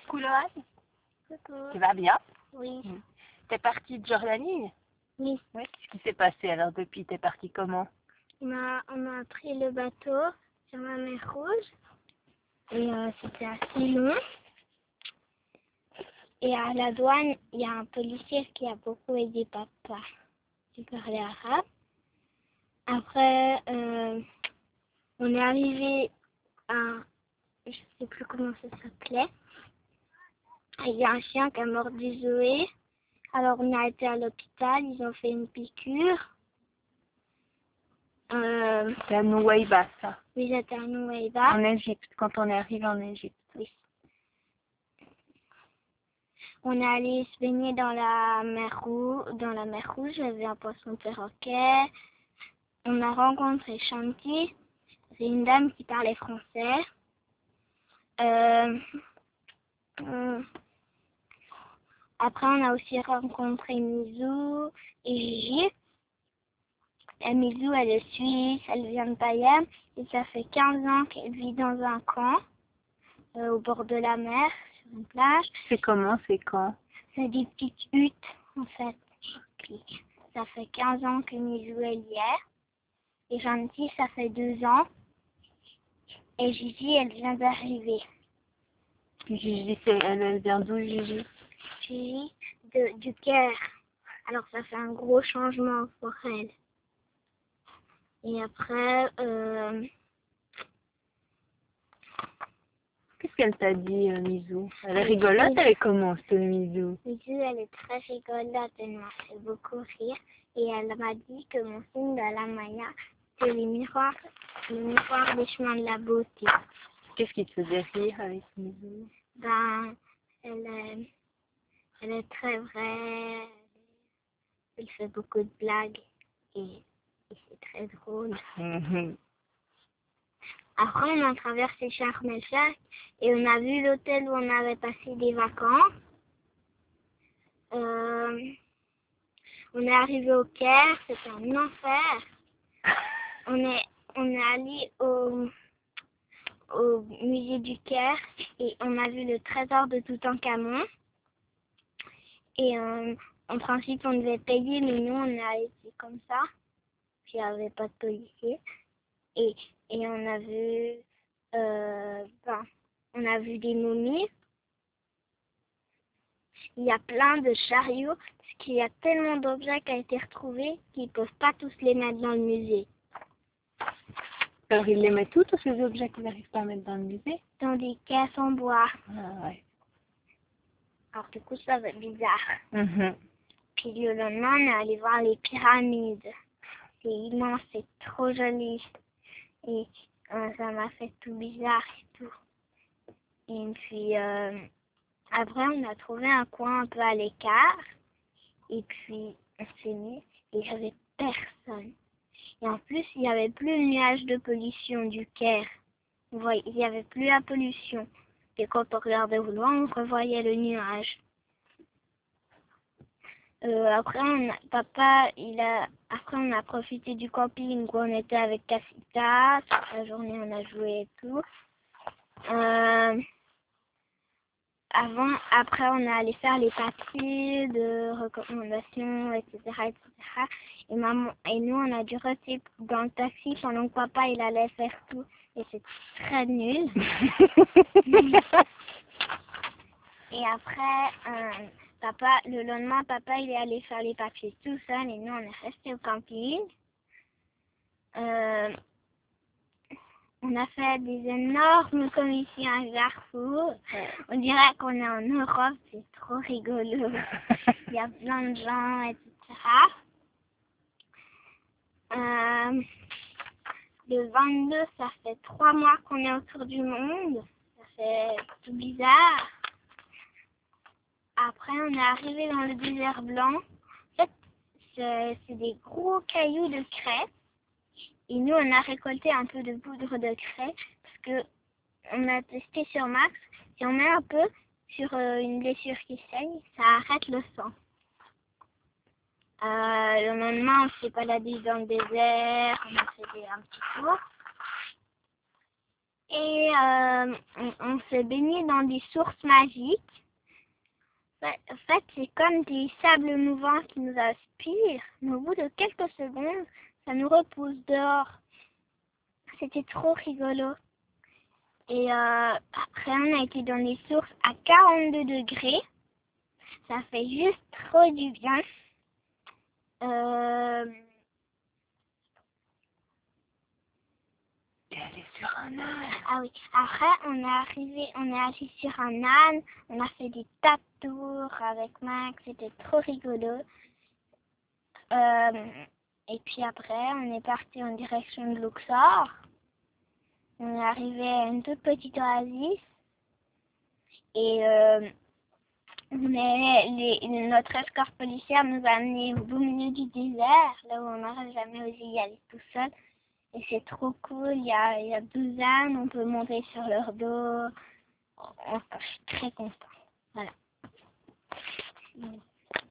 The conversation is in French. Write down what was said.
Coucou Loane, Coucou. tu vas bien? Oui. T'es partie de Jordanie? Oui. Oui. Qu'est-ce qui s'est passé alors depuis? T'es partie comment? On a pris le bateau sur la mer Rouge et c'était assez long. Et à la douane, il y a un policier qui a beaucoup aidé papa. Il parlait arabe. Après, on est arrivé à, je sais plus comment ça s'appelait. Il y a un chien qui a mordu Zoé. Alors on a été à l'hôpital, ils ont fait une piqûre. C'est à Nouaïba, ça. Oui, j'étais à Nouaïba. En Égypte, quand on est arrivé en Égypte. Oui. On est allé se baigner dans la mer Rouge. Il y avait un poisson perroquet. On a rencontré Shanti. C'est une dame qui parlait français. Après, on a aussi rencontré Mizou et Gigi. Et Mizou, elle est suisse, elle vient de Bayern. Et ça fait 15 ans qu'elle vit dans un camp, au bord de la mer, sur une plage. C'est comment, c'est quand? C'est des petites huttes, en fait. Puis, ça fait 15 ans que Mizou, elle y est. Et Gentil, ça fait 2 ans. Et Gigi, elle vient d'arriver. Gigi, elle vient d'où, Gigi? Gigi, du Caire. Alors, ça fait un gros changement pour elle. Et après, Qu'est-ce qu'elle t'a dit, Mizou? Elle est rigolote, elle est comment, ce Mizou? Mizou, elle est très rigolote, elle m'a fait beaucoup rire. Et elle m'a dit que mon signe de la Maya, c'est le miroir des chemins de la beauté. Qu'est-ce qui te faisait rire avec Mizou? Ben, elle est très vraie, elle fait beaucoup de blagues et c'est très drôle. Après, on a traversé Sharm el-Sheikh et on a vu l'hôtel où on avait passé des vacances. On est arrivé au Caire, c'était un enfer. On est allé au musée du Caire et on a vu le trésor de Toutankhamon. Et en principe, on devait payer, mais nous, on a été comme ça. Puis il n'y avait pas de policier. Et on a vu, on a vu des momies. Il y a plein de chariots, parce qu'il y a tellement d'objets qui ont été retrouvés qu'ils ne peuvent pas tous les mettre dans le musée. Alors, ils les mettent tous ces objets qu'ils n'arrivent pas à mettre dans le musée? Dans des caisses en bois. Ah ouais. Alors du coup, ça va être bizarre. Puis le lendemain, on est allé voir les pyramides. C'est immense, c'est trop joli. Et ça m'a fait tout bizarre et tout. Et puis, après, on a trouvé un coin un peu à l'écart. Et puis, on s'est mis et il n'y avait personne. Et en plus, il n'y avait plus le nuage de pollution du Caire. Il n'y avait plus la pollution. Et quand on regardait au loin, on revoyait le nuage. Après, on a profité du camping où on était avec Casita. Toute la journée, on a joué et tout. Après, on est allé faire les papiers de recommandations, etc., etc. Et nous, on a dû rester dans le taxi pendant que papa, il allait faire tout. Et c'était très nul. Et après, le lendemain, papa, il est allé faire les papiers tout seul. Et nous, on est resté au camping. On a fait des énormes commissions à Carrefour. On dirait qu'on est en Europe, c'est trop rigolo. Il y a plein de gens, etc. Le 22, ça fait 3 mois qu'on est autour du monde. Ça fait tout bizarre. Après, on est arrivé dans le désert blanc. En fait, c'est des gros cailloux de craie. Et nous, on a récolté un peu de poudre de craie parce que on a testé sur Max. Si on met un peu sur une blessure qui saigne, ça arrête le sang. Le lendemain, on s'est baladé dans le désert, on a fait un petit tour. Et on s'est baigné dans des sources magiques. En fait, c'est comme des sables mouvants qui nous aspirent, mais au bout de quelques secondes, ça nous repousse dehors. C'était trop rigolo. Et après, on a été dans des sources à 42 degrés. Ça fait juste trop du bien. T'es allé sur un âne. Ah oui. Après, on est allé sur un âne. On a fait des tas de tours avec Max. C'était trop rigolo. Et puis après, on est parti en direction de Luxor. On est arrivé à une toute petite oasis. Et notre escorte policière nous a amenés au beau milieu du désert, là où on n'aurait jamais osé y aller tout seul. Et c'est trop cool, il y a 12 ânes, on peut monter sur leur dos. Je suis très contente. Voilà.